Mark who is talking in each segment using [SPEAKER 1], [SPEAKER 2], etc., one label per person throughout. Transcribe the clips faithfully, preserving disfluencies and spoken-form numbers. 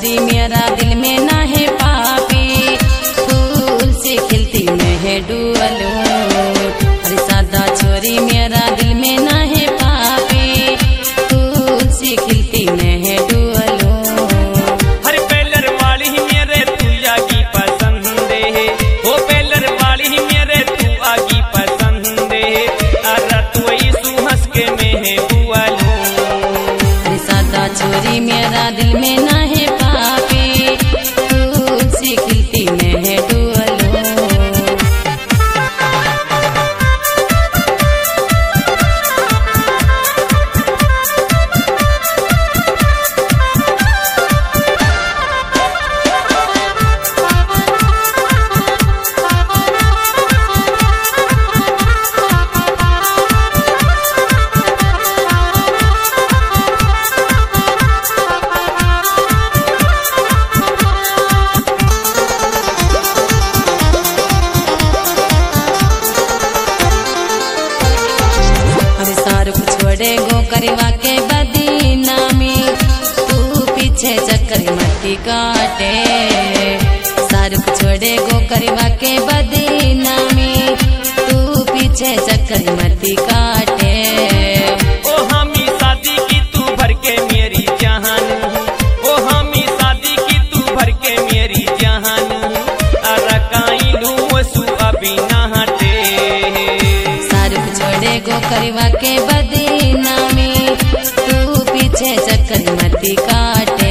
[SPEAKER 1] छोरी मेरा दिल में ना है पापी, फूल से खिलती मैं है डुअलो। अरे सादा छोरी मेरा दिल में ना है पापी, फूल से खिलती मैं है डुअलो।
[SPEAKER 2] हर पेलर वाली मेरे तू आगी पसंद है, वो पेलर वाली मेरे तू आगी पसंद है। अरे तू ऐसू हंस के मैं है डुअलो।
[SPEAKER 1] अरे सादा छोरी मेरा दिल में ना है पापी, फूल से खिलती मैं है डुअलो। छोड़े गो करवा के बदनामी, तू पीछे चक्कर मट्टी काटे। सारुख छोड़े गो करवा के बदनामी, तू पीछे चक्कर मट्टी काटे।
[SPEAKER 2] ओ हमी शादी की तू भर के मेरी जहान, ओ हमी शादी की तू भर के मेरी जहान। अरे काई लू सु अभी ना हटे।
[SPEAKER 1] सारुख छोड़े गो करवा के बदनामी, तू पीछे चक्कर मट्टी काटे।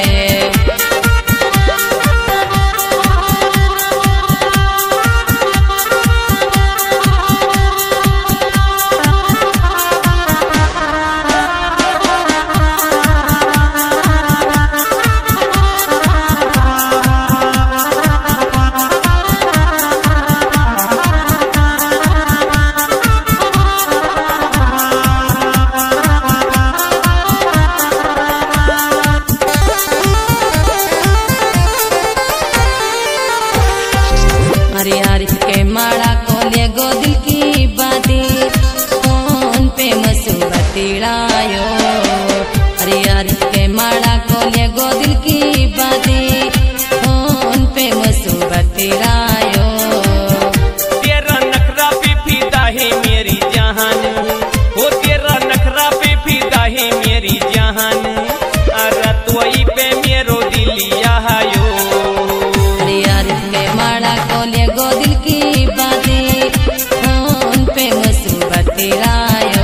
[SPEAKER 1] अरे यार के माड़ा को ले गो दिल की बातें, फोन पे मसूबती लायो। अरे यार के माड़ा को ले गो दिल की बातें, फोन पे मसूबती लायो।
[SPEAKER 2] तेरा नखरा पे फिदा है मेरी जहान, वो तेरा नखरा पे फिदा है मेरी जहान। अरे तोई पे मेरो दिलिया आयो।
[SPEAKER 1] अरे यार के माड़ा को ले गो दिल की बातें, फोन पे मसूबती लायो।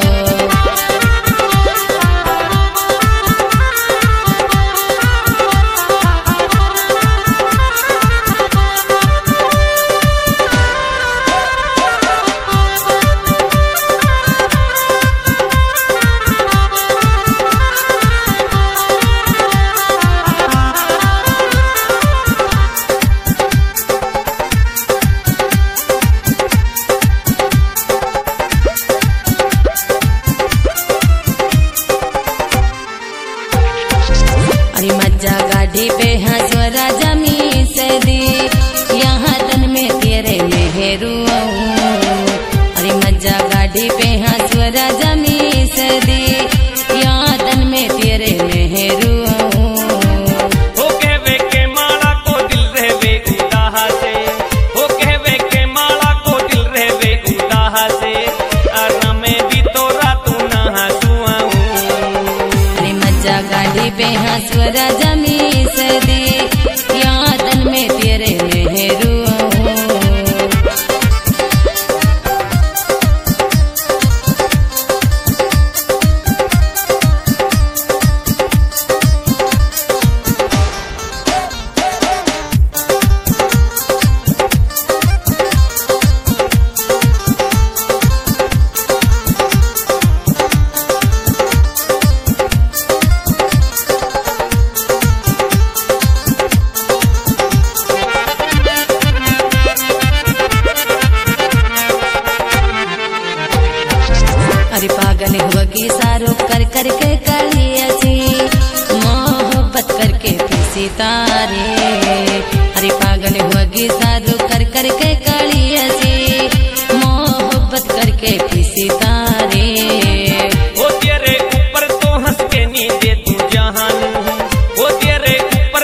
[SPEAKER 1] अरे मज्जा गाड़ी पे हंसवरा जमी से दी, यहाँ तन में तेरे मेहरू। अरे मज्जा गाड़ी पे हंसवरा जमी से दी, यहाँ तन में तेरे मेहरू।
[SPEAKER 2] हो कहवे के माला को दिल रहवे उदाहा से, हो कहवे के माला को दिल रहवे उदाहा से। अरे मैं भी तोरा तू ना हंसुआ।
[SPEAKER 1] अरे मज्जा गाड़ी पे हंसवरा जमी से दी, यहाँ तन में तेरे मेहरू। अरे पागल हुआ की सारो कर करके कलियसी, मोहब्बत करके फिर सितारे। अरे पागल हुआ की सारो कर करके कलियसी, मोहब्बत करके फिर सितारे।
[SPEAKER 2] वो तेरे ऊपर तो हंस के नी दे तू जहान, वो तेरे ऊपर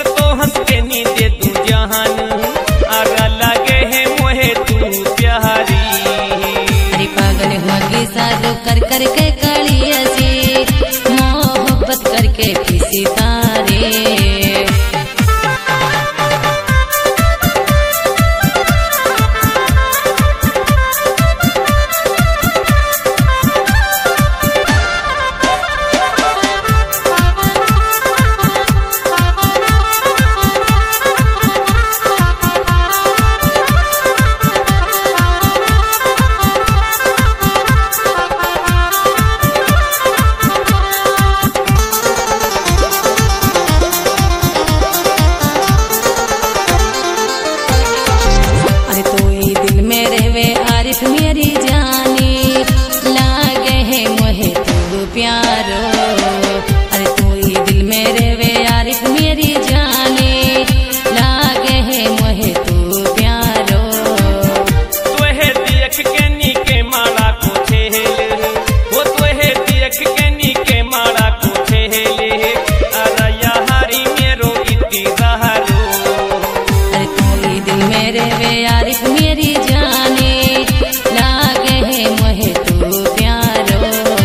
[SPEAKER 1] प्यारो। अरे तू ही दिल मेरे वे आरिफ मेरी जाने लागे है मोहे तू प्यारो।
[SPEAKER 2] तुहे देख के नीके माड़ा को छेले वो तुहे देख के नीके माड़ा को छेले अरे यारी मेरो इति रहरो।
[SPEAKER 1] अरे तू ही दिल मेरे वे आरिफ मेरी जाने लागे है मोहे तू प्यारो।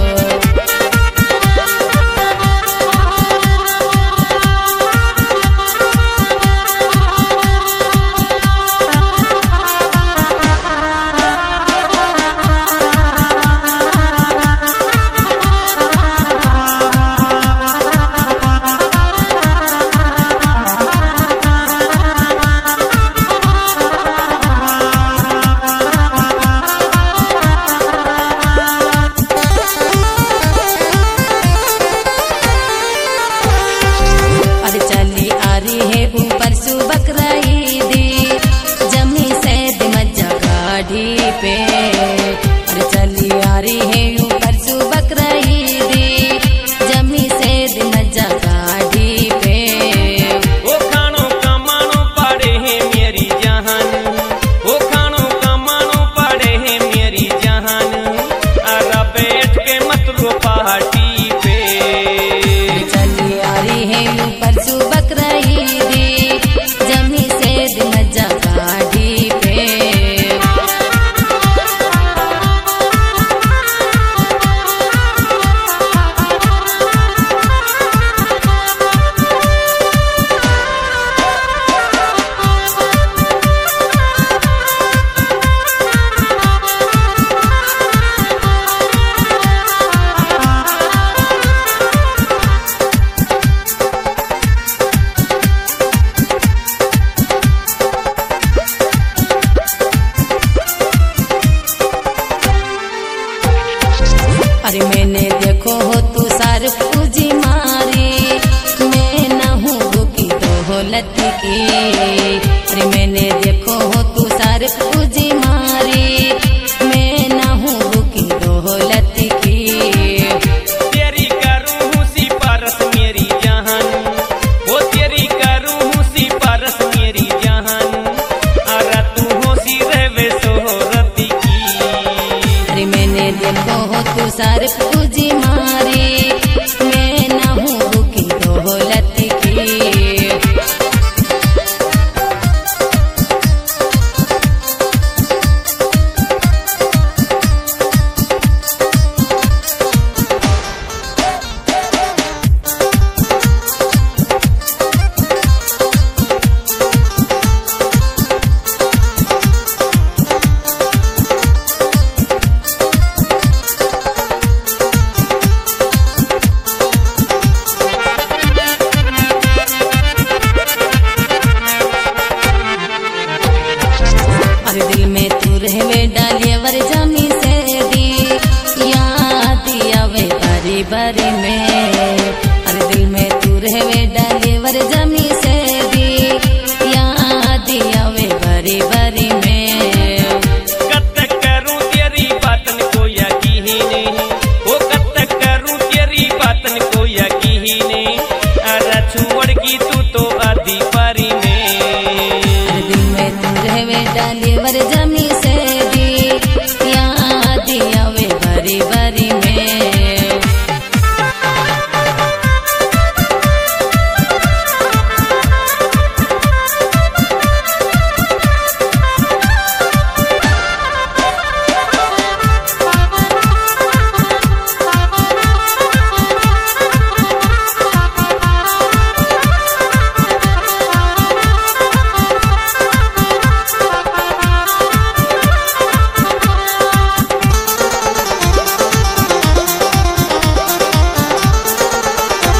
[SPEAKER 1] अरे चली आ रही है ऊपर सुबक रही दी जमी से मज्जा गाड़ी पे। अरे चली आ रही है ऊपर सुबक रही दी जमी से मज्जा गाड़ी पे।
[SPEAKER 2] वो खानो कमानो पड़े है मेरी जहान वो खानो कमानो पड़े है मेरी जहान अरे बैठ के मत रो पहाड़ी पे।
[SPEAKER 1] अरे चली आ रही है ऊपर सुबक रही दी जमी से मज्जा गाड़ी पे। अरे मैंने देखो हो तू सार पूजी मारी मैं न हूँ रुकी तो हो लती की। अरे मैंने देखो हो तू सार पूजी मारी मैं न हूँ रुकी तो हो लती की।
[SPEAKER 2] तेरी करूँ सी परस मेरी जहान वो तेरी करूँ सी परस मेरी जहान अरे तू हो सी रहवे सोहरती की।
[SPEAKER 1] अरे मैंने देखो हो तू सार पूजी मारी मैं न हूँ रुकी तो हो लती की। अरे दिल में तू रहवे डालिए वर जमी से दी याद आवे बारी बारी में। अरे दिल में तू रहवे डालिए